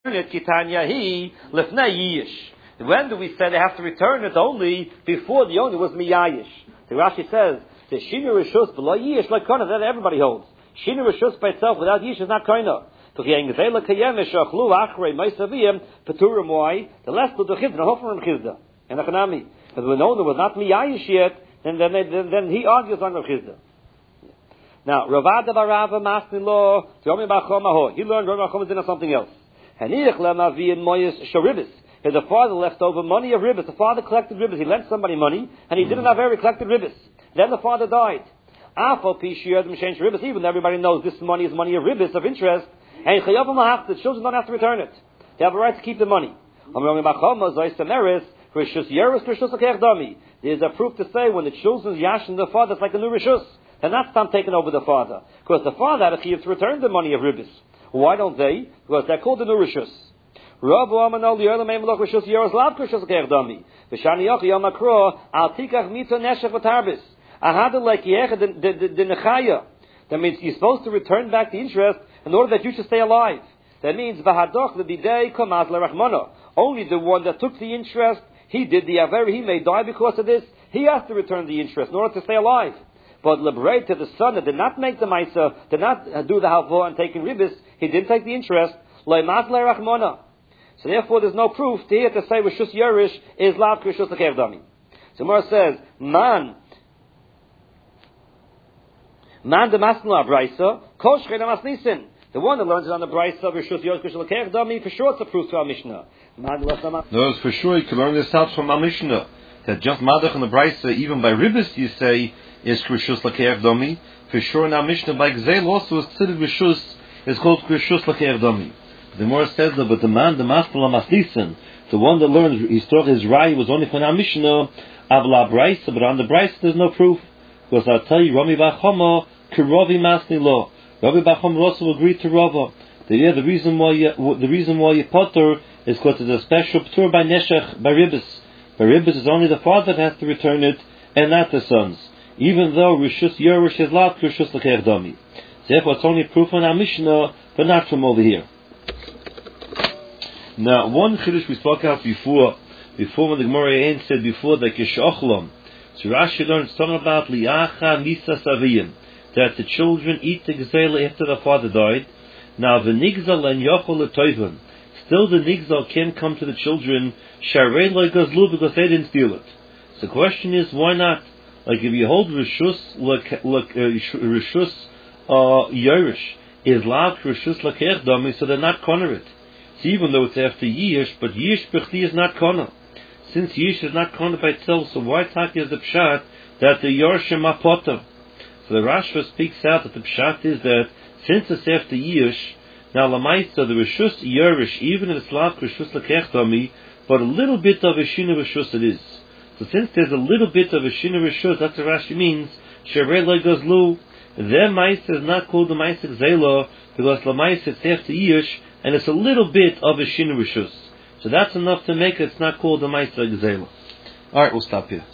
it, Kitanya he lifnei yish. When do we say they have to return it? Only before the owner was miyayish. The Rashi says the shinu rishus below yish like kona that everybody holds. Shinu rishus by itself without yish is not kona. The less to the chizda, hofar and chizda, and the chanami. But when the owner was not miyayish yet, then he argues on the chizda. Now, Ravada Barava Masnilo, Yomi Bachoma, he learned Yomi Bachoma is something else. Hanich Lamavi and Moyes Sharibis. The father left over money of ribbis. The father collected ribbis. He lent somebody money, and he didn't have very collected ribbis. Then the father died. Even though everybody knows this money is money of ribbis, of interest, and the children don't have to return it. They have a right to keep the money. There's a proof to say when the children's yash and the father, it's like a new rishus. They're not time taking over the father. Because the father had a chiyuv to return the money of ribbis. Why don't they? Because they're called the new rishus. Rabu Amanol Yerla Meimloch Rishus Yeros Lav Rishus Kerdami. V'Shani Yochi Yom Akro Al Tikach Mitzah Neshech V'Tarbis. Ahad like Yech the Nechaya. That means you're supposed to return back the interest in order that you should stay alive. That means V'Hadoch L'Bidei Kamaz LeRachmana. Only the one that took the interest, he did the aver, he may die because of this. He has to return the interest in order to stay alive. But liberate to the son that did not make the Maisa, did not do the halva and take in ribis, he didn't take the interest. Le'maz LeRachmana. So therefore, there's no proof to here to say Rishus Yerish is Lav Rishus L'Kerdami. So Gemara says, Man the Masnula Brisa, Kol Shchena Masnisin. The one that learns it on the Brisa of Rishus Yerish Rishus L'Kerdami, for sure it's a proof to our Mishnah. No, for sure you can learn this out from our Mishnah. That just Madach and the Brisa, even by Ribis, you say, is Rishus L'Kerdami. For sure in our Mishnah, by Gzeil also is Tzidid Rishus, is called Rishus L'Kerdami. The Gemara says that, but the man, the Masnula Masnisin, the one that learns his Rai was only from our Mishnah, Avla Brisa, but on the Brisa there's no proof. Because I'll tell you, Rami Bachoma, Kirovi Masnilo. Rabbi Bachom also agreed to Rava. The reason why you potter is because it's a special ptur by Neshech, by Ribbis. By Ribbis is only the father that has to return it, and not the sons. Even though Rishus Yerush is Lav Rishus L'Kerdami. Therefore it's only proof on our Mishnah, but not from over here. Now, one chiddush we spoke about before when the Gemara said before that Kishochlam. So Rashi learns talking about Liacha Misa Saviyim, that the children eat the gzela after the father died. Now the nigzal and yochol letoivim, still the nigzal can come to the children sharei lo gazlu because they didn't steal it. So the question is, why not? Like if you hold rishus yerish is lav rishus l'kerdami, so they're not corner it. So even though it's after yish, but yish b'chti is not corner. Since yish is not corner by itself, so why taki is the pshat that the yorshim apotam? So the Rashba speaks out that the pshat is that since it's after yish, now lamaisa the rishus yerish, even in the slav rishus l'kerdami, but a little bit of a shina rishus it is. So since there's a little bit of a shina rishus, that's what Rashi means. Sherei lo gazlu. Their maisa is not called the maisa gzela because lamaisa it's after yish, and it's a little bit of a shina rishus. So that's enough to make it. It's not called the maisa gzela. All right, we'll stop here.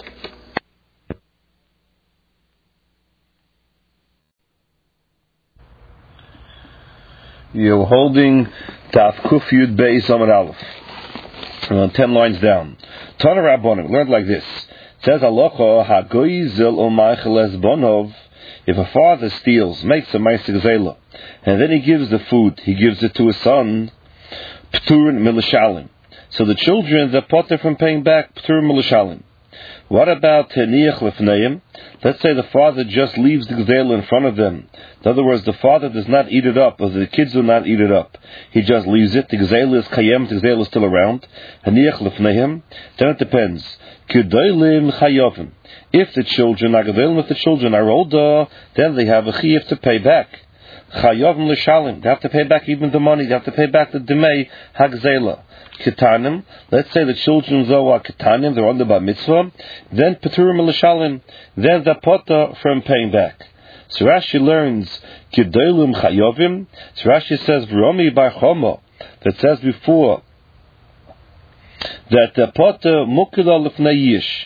You're holding Taf Kuf Yud Beis Amud Aleph. 10 lines down. Tana Rabbanim, learned like this. It says, Alocha hagoyzil u'maicheles bonov. If a father steals, makes a ma'aseh gzela, and then he gives the food, he gives it to his son, p'turin milishalim. So the children, they're potter from paying back p'turin milishalim. What about teniach lefneim? Let's say the father just leaves the gzela in front of them. In other words, the father does not eat it up, or the kids do not eat it up. He just leaves it. The gzela is kayem, the gzela is still around. Teniach lefneim. Then it depends. Kedolim chayovim. If the children are gedolim, if the children are older, then they have a chiyuv to pay back. Chayovim l'shalim. They have to pay back even the money. They have to pay back the demei hagzela. Ketanim, let's say the children though are ketanim, they're under bar mitzvah, then peturim l'shalim, then the potter from paying back. So Rashi learns kedolim chayovim. So Rashi says v'romi bar chomo, that says before that the potter mukila l'fnei yish,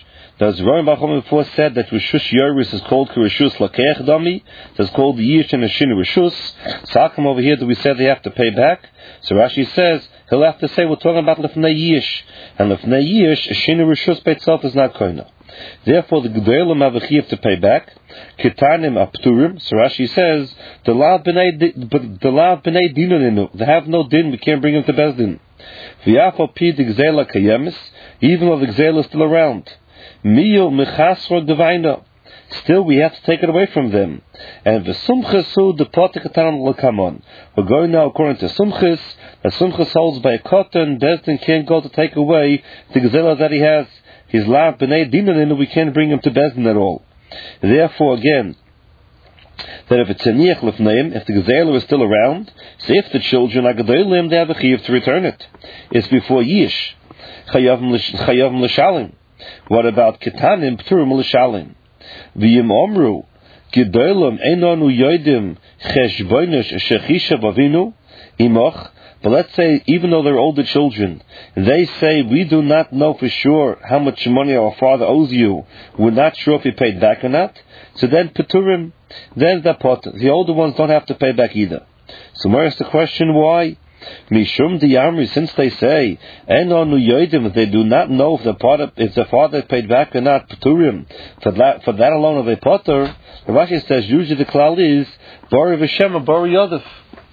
As Rambam Bacham before said that Rishus Yoris is called Rishus Lakeach Dami, it's called the Yish and the Shin Rishus. So how come over here that we said they have to pay back? So Rashi says he'll have to say we're talking about Lefnei Yish, and Lefnei Yish, Shin Rishus by itself is not koina. Therefore, the Gedolim have a chiyuv to pay back. Kitanim apturim. So Rashi says the lav b'nei dinuninu. They have no din. We can't bring them to bezdin. V'yafal pi the gzela kayemis. Even though the gzela is still around. Miyo mechasro devaina. Still, we have to take it away from them. And the sumchesu the potikatan l'kamon. We're going now according to sumches. The sumches holds by a cotton. Bezdin can't go to take away the gzela that he has. His lav b'nei dinuninu. We can't bring him to bezdin at all. Therefore, again, that if it's a niach lefneim, if the gazela is still around, so if the children are gedolim, they have a chiyuv to return it. It's before yish, chayavim l'shalim. What about ketanim p'turim l'shalim? V'yim omru gedolim einonu yodim cheshboinish shechisha bavinu imoch. But let's say, even though they're older children, they say, we do not know for sure how much money our father owes you. We're not sure if he paid back or not. So then, Peturim, then the pot. The older ones don't have to pay back either. So where's the question, why? Mishum Diyamri, since they say, Enonu Yodim, they do not know if the father paid back or not, Peturim, for that alone of a potter, the Rashi says, usually the klal is, Bori V'Shem or Bori Yodif.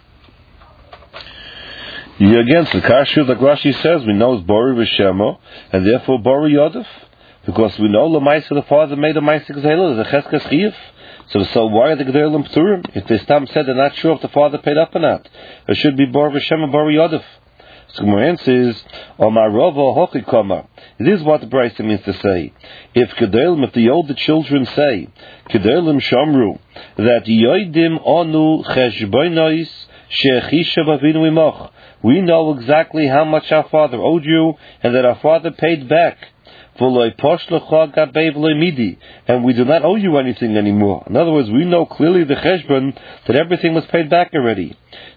Against the Kashu, like Rashi says, we know it's Bori V'Shemo, and therefore Bori Yodif, because we know L'maisa the father made a Maisa Gzela, there's a Cheskes Chiyuv. So why are the Gedolim P'turim? If they said they're not sure if the father paid up or not, it should be Bori V'Shemo, Bori Yodif. So my answer is, Omar Rova Hoki Koma. This is what the Brisa means to say. If the older children say, Gedolim Shomru, that Yoidim Onu Cheshboinois Shechisha Bavinu Imoch, we know exactly how much our father owed you, and that our father paid back. And we do not owe you anything anymore. In other words, we know clearly the cheshbon that everything was paid back already.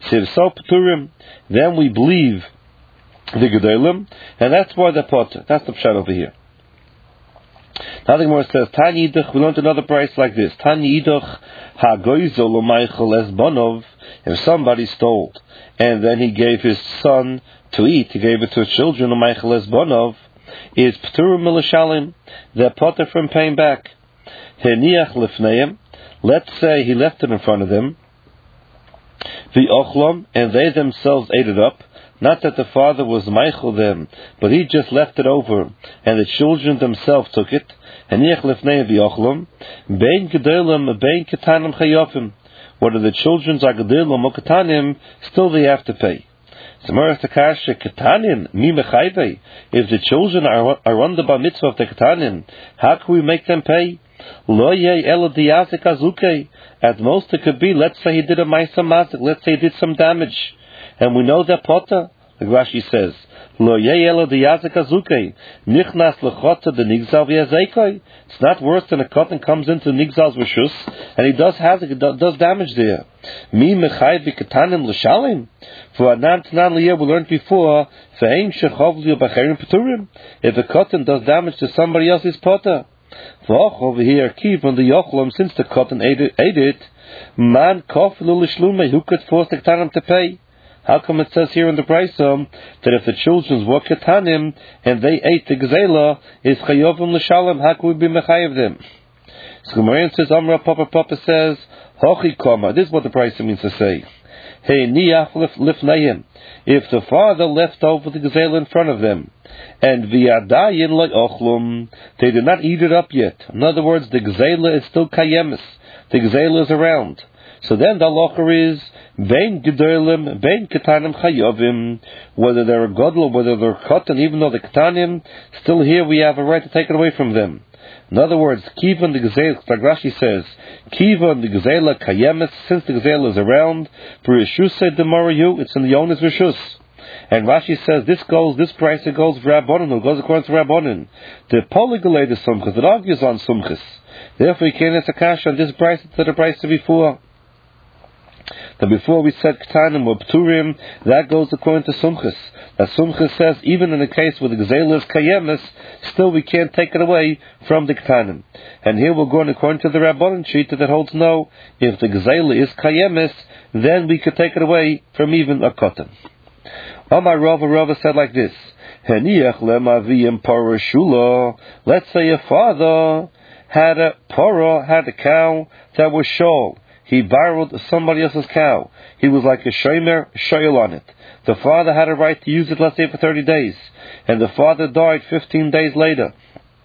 Then we believe the gedolim, and that's why they're potter. That's the pshat over here. Nothing more says, Tani Yidach, we learned another price like this. Tani Yidach, ha-goyzol u'maychel es bonov, if somebody stole, and then he gave his son to eat, he gave it to his children, u'maychel es bonov, is p'turim milashalim, they're potter from paying back. Heniach lefneim, let's say he left it in front of them, v'ochlam, and they themselves ate it up. Not that the father was meichel them, but he just left it over, and the children themselves took it. Heniach lefneim v'ochlam, bein gedolim, bein ketanim chayofim. Whether the children are gedolim or ketanim, still they have to pay. If the children are under bar mitzvah of the ketanim, how can we make them pay? At most it could be, let's say he did a ma'aser mazik, let's say he did some damage, and we know that potter, like Rashi says, it's not worse than a cotton comes into Nigzal's Rishus, and he does damage there. For Anan we learned before, if a cotton does damage to somebody else's potter, over here, keep on the yochlam, since the cotton ate it, man who could force the ketanim to pay? How come it says here in the Brisa that if the children were ketanim and they ate the gzela, is chayovim l'shalom? How can we be mechayev them? So Gemara says, Amra Papa says, Hochi koma. This is what the Brisa means to say. Hey niach lifnayim. If the father left over the gzela in front of them, and v'yadayin le'ochlum, they did not eat it up yet. In other words, the gzela is still kayemis. The gzela is around. So then the halacha is bein gedolim, bein ketanim chayovim. Whether they're a gadol, whether they're katan, even though the ketanim, still here we have a right to take it away from them. In other words, kivan the gzela, like Rashi says, kivan the gzela kayemis, since the gzela is around, for rishus demarayu, it's in the owner's rishus. And Rashi says this price goes for Rabbanan, it goes according to Rabbanan. The polygalate is sumchas, it argues on sumchas. Therefore you can't ask a kasha on this price to the price before. That before we said ketanim or p'turim, that goes according to sumchas. As Sumcha says, even in the case where the Gzeila is Kayemis, still we can't take it away from the Ketanim. And here we're going according to the Rabbanan Shita that holds no, if the Gzeila is Kayemis, then we could take it away from even a Kotan. Amar Rava said like this, Heniach lemaviyim parah shula. Let's say a father had a cow that was shol. He borrowed somebody else's cow. He was like a shomer shoyel on it. The father had a right to use it, let's say, for 30 days. And the father died 15 days later.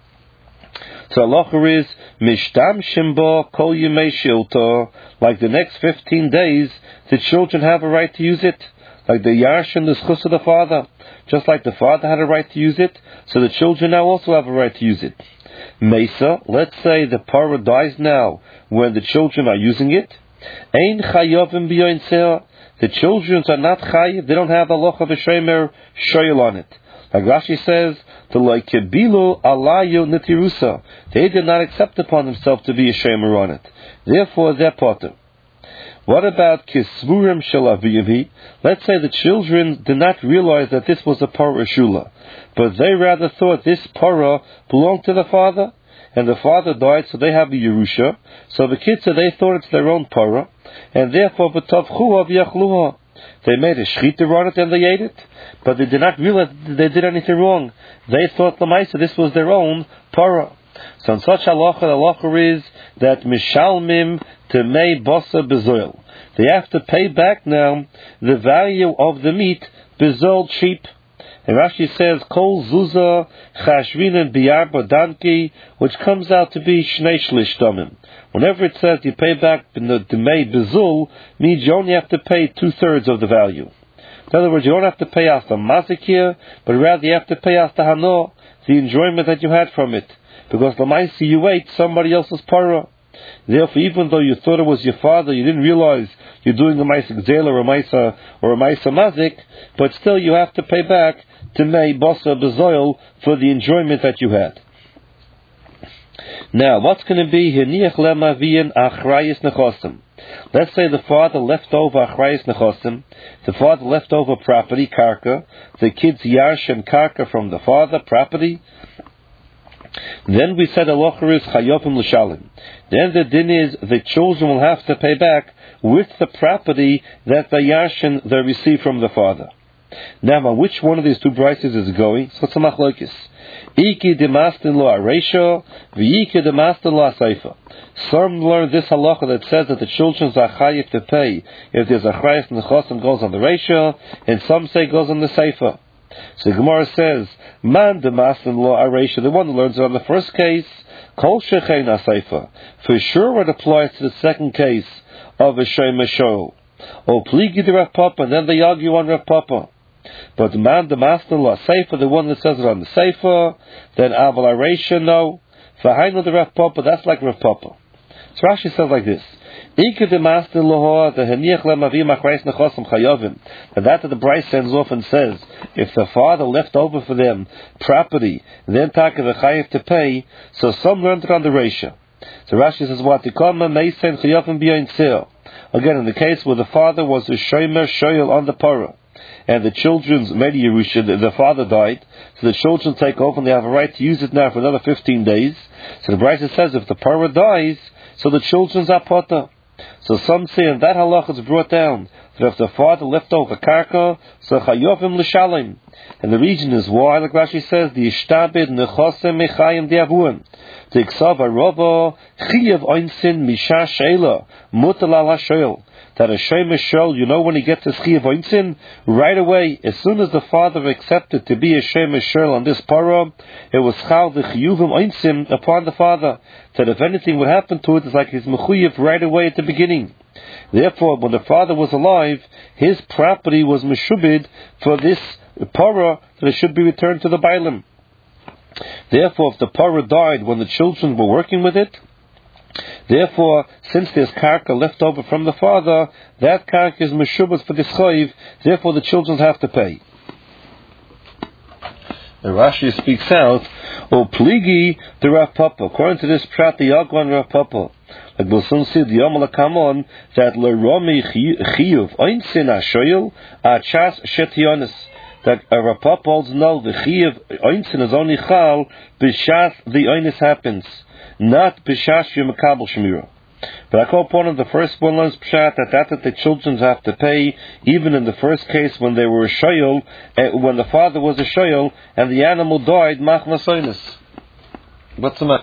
So halacha is, mishtam shimba kol yemei shilta. Like the next 15 days, the children have a right to use it. Like the yarsh and the schus of the father. Just like the father had a right to use it, so the children now also have a right to use it. Mesa, let's say the parah dies now when the children are using it. Ein chayavim b'yoin seah. The children are not chayiv, they don't have a loch of a shomer shoyel on it. Like Rashi says, the loikebilu alayu nitirusa. They did not accept upon themselves to be a shomer on it. Therefore, they're potter. What about kisvurim shel aviyim? Let's say the children did not realize that this was a parah shula, but they rather thought this parah belonged to the father, and the father died, so they have a Yerusha. So the kids said they thought it's their own parah, and therefore v'tavchuha v'yachluha. They made a shchita on it and they ate it, but they did not realize that they did anything wrong. They thought l'maisa this was their own parah. So in such halacha, the halacha is that mishalmim temei basa bezoil. They have to pay back now the value of the meat bezoil cheap. And Rashi says kol zuza chashvinen biyarba danki, which comes out to be shnei shlish damim. Whenever it says you pay back the temei bezul, means you only have to pay 2/3 of the value. In other words, you don't have to pay off the mazik here, but rather you have to pay off the hano, the enjoyment that you had from it. Because the maisi you ate somebody else's parah. Therefore, even though you thought it was your father, you didn't realize you're doing a maisa gzela or a maisa mazik, but still you have to pay back to mei basa bezoil for the enjoyment that you had. Now, what's going to be heniach lemavian achrayis nechosim? Let's say the father left over achrayis nechosim, the father left over property, karka, the kids yarsh and karka from the father, property. Then we said halacha is chayovim l'shalim. Then the din is the children will have to pay back with the property that the yashin they received from the father. Now, on which one of these two brises is going? So it's a machlokes. Iki demastin lo areisha, v'iki demastin lo aseifa. Some learn this halacha that says that the children are chayiv to pay if there's a chayis nechosim goes on the reisha, and some say goes on the seifa. So Gemara says, man demastin lo areisha, the one who learns it on the first case, kol shechein aseifa. For sure it applies to the second case of a shomer shoel. O pligi de Rav Papa, and then they argue on Rav Papa. But the man, the master, la sefer, the one that says it on the sefer, then aval areisha, no. V'hainu the Rav Papa, that's like Rav Papa. So Rashi says like this: Ika the master loha, the heniach lemavim achrayis nechosim chayovim. And that the Bryce sends off and says, if the father left over for them property, then taka the chayiv to pay. So some learned it on the reisha. So Rashi says, what the kama meisen chayovim b'yoin seil. Again, in the case where the father was a shomer shoyel on the parah, and the children's Medi Yerusha, the father died, so the children take over and they have a right to use it now for another 15 days. So the Brisa says if the parah dies, so the children's are potter. So some say, and that halach is brought down, that if the father left over karka, so chayovim l'shalim. And the reason is why, like Rashi says, the ishtabid nechosem mechayim diavuim. The iksav arova chiyav oinsin misha sheila mutal al hashoel. That a shomer shoel, you know when he gets his chiyav oinsin, right away, as soon as the father accepted to be a shomer shoel on this parah, it was chal the chiyuvim oinsin upon the father. That if anything would happen to it, it's like his mechuyev right away at the beginning. Therefore, when the father was alive, his property was meshubid for this parah, that it should be returned to the bailim. Therefore, if the parah died when the children were working with it, therefore, since there's karka left over from the father, that karka is meshubas for this chayiv, therefore the children have to pay. And Rashi speaks out, O pligi the Rav Papa, according to this prat the Yagwan Rav Papa, like we'll soon see the Yomala come on, that l'romi chiyuv oinsin ashoyel achas shetionis, that Rav Papa holds no, the Chiyuv Oinsin is only Chal b'shas the Oinis happens, not b'shas you Makabel Shmira. But I call upon him, the first one learns Pshat that the children have to pay, even in the first case when they were a shoyel, when the father was a shoyel, and the animal died, Machmas Oinis. What's the matter?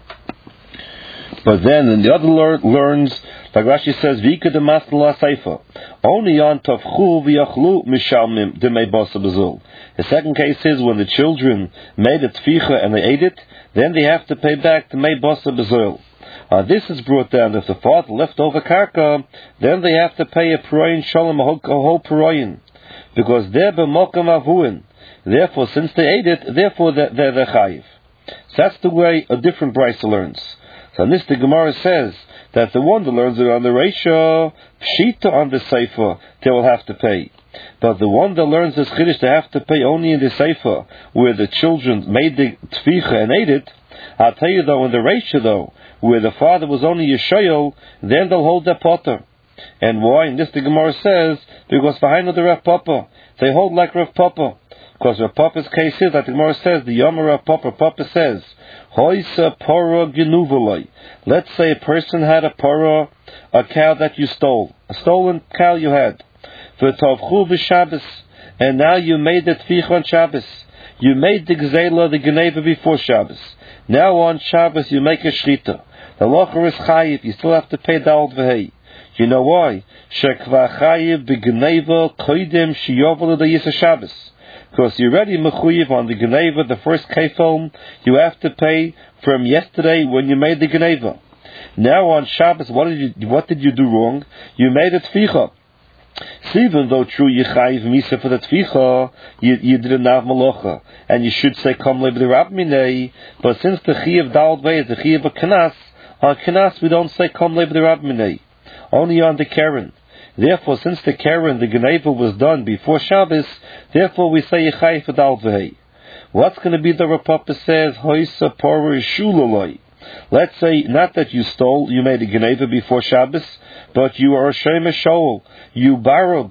But then, and the other learns, like Rashi says, Vika de Masla Seifa. Only on Tavchu v'yachlu mishalmim de meibosa bezul. The second case is when the children made a tficha and they ate it, then they have to pay back the meibosa bezul. This is brought down. If the father left over karka, then they have to pay a peroyin shalom, a whole peroyin, because they're b'mokam avuin. Therefore, since they ate it, therefore they're chayiv. So that's the way a different brisa learns. So this the Gemara says that the one that learns it on the Reisha, Pshita on the Sefer, they will have to pay. But the one that learns this Chiddush, they have to pay only in the Sefer, where the children made the Tficha and ate it. I'll tell you though, in the Reisha though, where the father was only a Shoyel, then they'll hold their potter. And why? And this the Gemara says, because behind the Rav Papa, they hold like Rav Papa. Because Rav Papa's case is, like the Gemara says, the Yomer Rav Papa says, Hoisa pora genuvulai. Let's say a person had a pora, a cow that you stole, a stolen cow you had. V'tovchu b'Shabbos, and now you made the tficha on Shabbos. You made the gzela, the geneva before Shabbos. Now on Shabbos you make a shrita. The locher is chayiv. You still have to pay the old v'hei. You know why? Shekva chayiv b'geneva koidem shiyovel l'dayis Shabbos. Because you're already mechuyev on the Geneva, the first kefil, you have to pay from yesterday when you made the Geneva. Now on Shabbos, what did you do wrong? You made a tficha. So even though true you chayiv misa for the tficha, you didn't have malacha, and you should say kom lev the rab minei. But since the chiyav dalad way is the chiyav of kanas, on kanas we don't say kom lev the rab minei, only on the keren. Therefore, since the Keren, the Geneva was done before Shabbos, therefore we say Yechai Fadal Vehei. What's going to be the Rav Papa says, Hoisa Pora Shulaloi. Let's say, not that you stole, you made a Geneva before Shabbos, but you are a Shema Shoal. You borrowed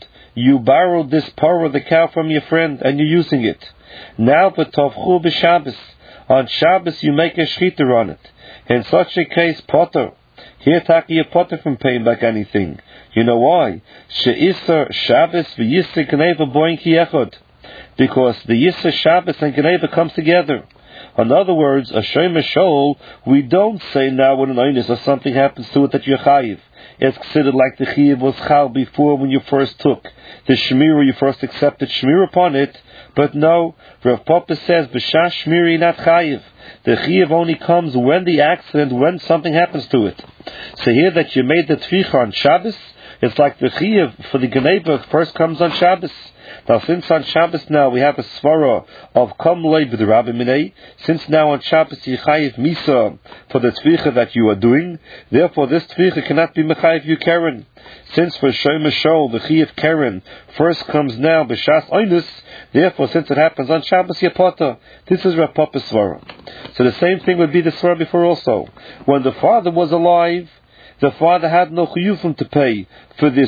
this Pora, the cow, from your friend, and you're using it. Now, B'Tovchu B'Shabbos. On Shabbos you make a Shchiter on it. In such a case, Potter. Here, Taki, a Potter from paying back anything. You know why? She'isar Shabbos v'yisar Geneva boing ki echad. Because the Yisar Shabbos and Geneva comes together. In other words, a Shema Shoal, we don't say now when an Einis or something happens to it that you're chayiv. It's considered like the Chiyav was chal before when you first took the Shmira, you first accepted Shmira upon it. But no, Rav Papa says, B'shah Shmiri not chayiv. The Chiyav only comes when the accident, when something happens to it. So here that you made the Tficha on Shabbos, it's like the Chiyav for the Geneva first comes on Shabbos. Now since on Shabbos now we have a svara of Kom Lei B'Rabbi Minei, since now on Shabbos you chayiv Misa for the Tficha that you are doing, therefore this Tficha cannot be Mechayiv you Keren. Since for Shema Shol the Chiyav Keren first comes now B'Shas Oinus, therefore since it happens on Shabbos Yapota. This is Rav Papa's svara. So the same thing would be the svara before also. When the father was alive, the father had no chiyuvim to pay for this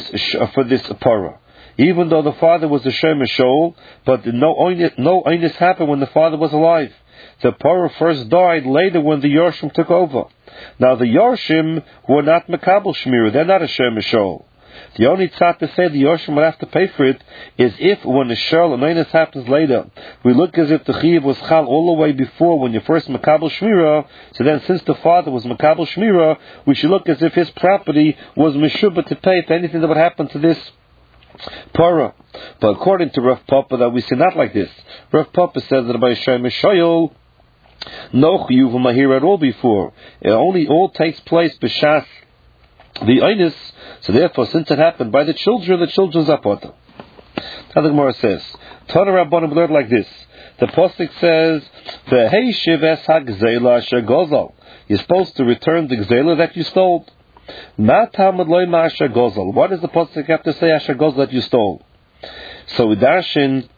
parah. Even though the father was a Shema Shol, but no oinus happened when the father was alive. The parah first died later when the Yorshim took over. Now the Yorshim were not Makabel Shmira, they're not a Shema Shol. The only tzad to say the Yorshim would have to pay for it is if when the Shol and oinus happens later, we look as if the Chiyav was chal all the way before when you first Makabel Shmira, so then since the father was Makabel Shmira, we should look as if his property was Meshubah to pay for anything that would happen to this Parah. But according to Rav Papa, that we see not like this. Rav Papa says that by Shema Shoyol, no chiyuvim are here at all before. It only all takes place b'shas the Einis. So therefore, since it happened by the children's apota. Now the Gemara says, Tana Rabbanim learned like this. The Pasuk says, "V'hei shives ha'gzela asher gozal." You're supposed to return the gzela that you stole. What does the Pasuk have to say asher gozal that you stole? So we darshan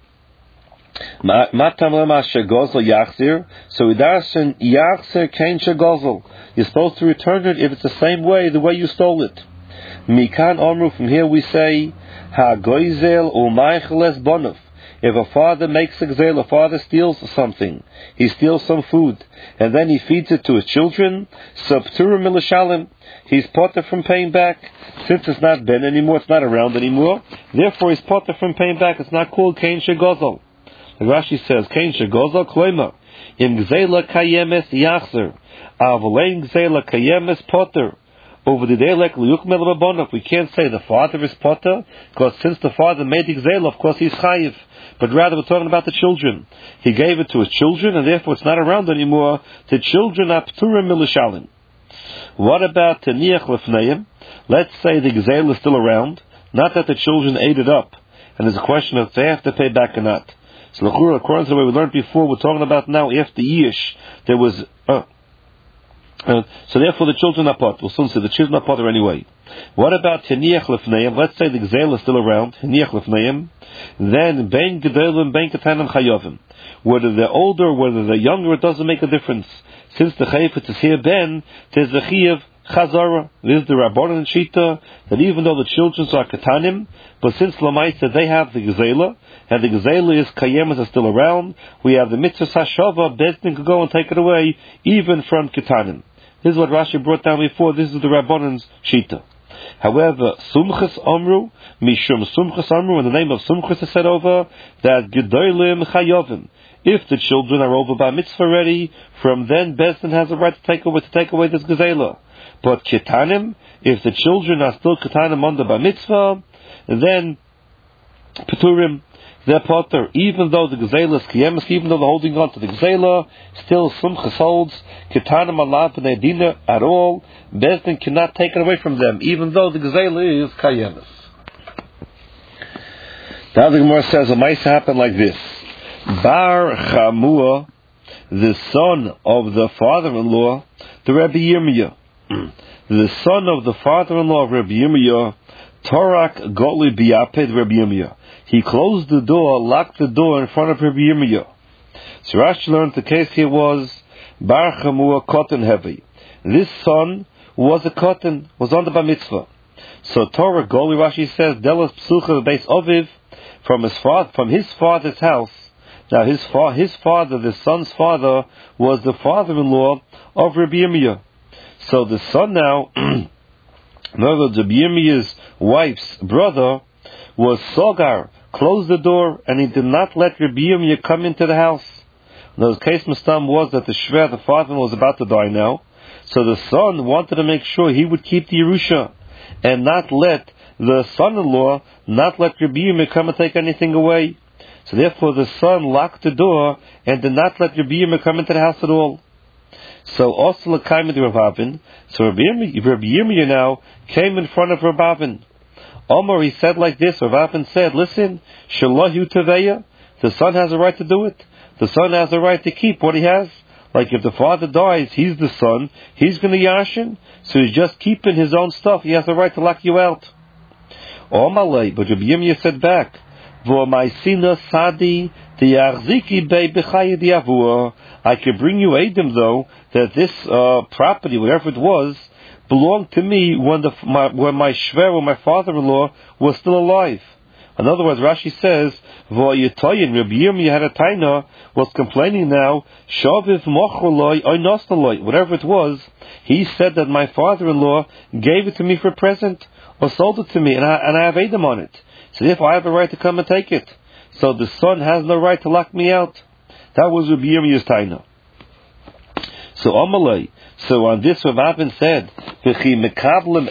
asher gozal yachzir. So we darshan yachzir kein shegozal. You're supposed to return it if it's the same way, the way you stole it. Mikan omru, from here we say ha goizel u'maicheles bonov. If a father makes a gzeila, a father steals something, he steals some food, and then he feeds it to his children, subturim milashalim, he's potter from paying back. Since it's not ben anymore, it's not around anymore, therefore he's potter from paying back. It's not called kain shegozal. The Rashi says, kain shegozal kloima, im gzeila kayemes yachzer, avlein gzeila kayemes potter. Over the day, like liyukmel rabbanov, we can't say the father is potter, because since the father made the gzeila, of course he's chayiv. But rather we're talking about the children. He gave it to his children, and therefore it's not around anymore. The children are pturim milashalim. What about teniach lefneim? Let's say the gzeila is still around, not that the children ate it up, and there's a question of if they have to pay back or not. So according to the way we learned before, we're talking about now after Yish, there was so therefore the children are pot. We'll soon see the children are potter anyway. What about teniach lefneim? Let's say the gzeila is still around, teniach lefneim. Then ben gedolim ben ketanim chayovim. Whether they're older, whether they're younger, it doesn't make a difference. Since the chayfet is here ben, there's the chiyav chazara. This is the rabbanan shita that even though the children are ketanim, but since lamaisa they have the gzeila, and the gzeila is kayemas are still around, we have the mitzvah hashava. Bezdin could go and take it away even from ketanim. This is what Rashi brought down before. This is the Rabbanan's Shita. However, Sumchas Amru, Mishum Sumchas Amru, in the name of Sumchas is said over, that Gedolim Chayovim. If the children are over by mitzvah already, from then Bezdin has a right to take away this Gezela. But Ketanim, if the children are still Ketanim under by mitzvah, then Peturim, they're potter, even though the Gezela is Kiyemis, even though they're holding on to the Gezela, still Sumchas holds, Ketanim Alav B'nei Dina at all, Bezdin cannot take it away from them, even though the Gezela is Kiyemis. Now the Gemara says, a mice happened like this. Bar Chamua, the son of the father-in-law, the Rabbi Yirmiyah, the son of the father-in-law of Rabbi Yirmiyah, Torak Goli Biaped Rabbi Yirmiyah. He closed the door, locked the door in front of Rabbi Yirmiyah. So Rashi learned the case here was Bar Chamua cotton heavy. This son was a cotton, was under bar mitzvah. So Torah Goli, Rashi says, Delas Psucha Beis Oviv, from his father's house. Now his father, the son's father, was the father-in-law of Rabbi Yirmiyah. So the son now, in other words, Rabbi Yirmiyah's wife's brother, was Sogar, closed the door, and he did not let Rabbi Yirmiyah come into the house. Now the case Mustam was that the Shver, the father-in-law, was about to die now, so the son wanted to make sure he would keep the Yerusha, and not let the son-in-law, not let Rabbi Yirmiyah come and take anything away. So therefore the son locked the door, and did not let Rabbi Yirmiyah come into the house at all. So also came with Rav Avin. So Rabbi Yirmiyah now came in front of Rav Avin. Omar, he said like this, Rav Avin said, listen, Shalahu Taveya, the son has a right to do it. The son has a right to keep what he has. Like if the father dies, he's the son, he's going to yashin, so he's just keeping his own stuff, he has a right to lock you out. Omalei, but Rabbi Yirmiyah said back, I could bring you Edom though, that this property, whatever it was, belonged to me when my shver, when my father-in-law was still alive. In other words, Rashi says, Rabbi Yirmiyah had a taina, was complaining now, whatever it was, he said that my father-in-law gave it to me for a present, or sold it to me, and I have Edom on it. So therefore I have a right to come and take it. So the son has no right to lock me out. That was Rabbi Yirmiyah's taina. So Amalei, so on this Rav Avin said,